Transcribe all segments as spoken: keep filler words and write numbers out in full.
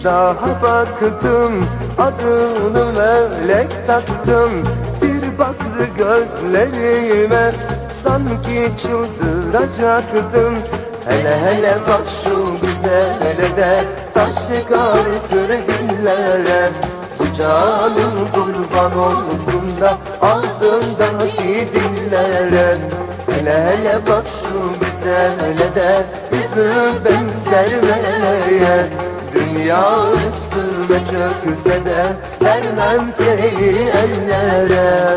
daha baktım, adını melek taktım. Bir baktı gözlerime, sanki çıldıracaktım. Hele hele bak şu güzele de, taş çıkartır dillere. Bu canım kurban olsun da ağzındaki dillere. Hele hele bak şu güzele de, yüzü benzer meleğe. Dünya üstüme çökse de vermem seni ellere.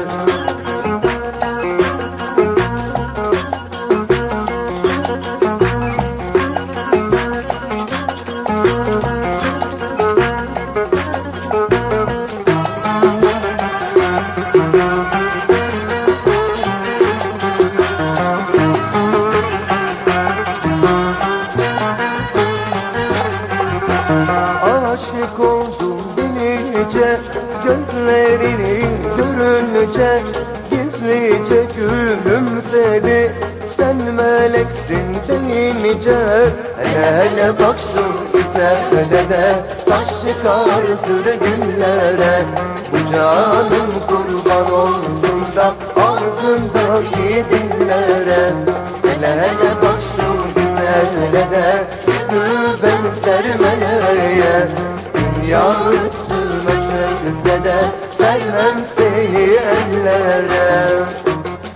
Aşık oldum delice, gözlerini görünce gizlice gülümsedi. Sen meleksin deyince, hele hele bak şu güzele de, taş çıkartır güllere. Bu canım kurban olsun da ağzındaki dillere. Hele hele bak şu güzele de, yüzü benzer meleğe. Dünya üstüme çökse de vermem seni ellere.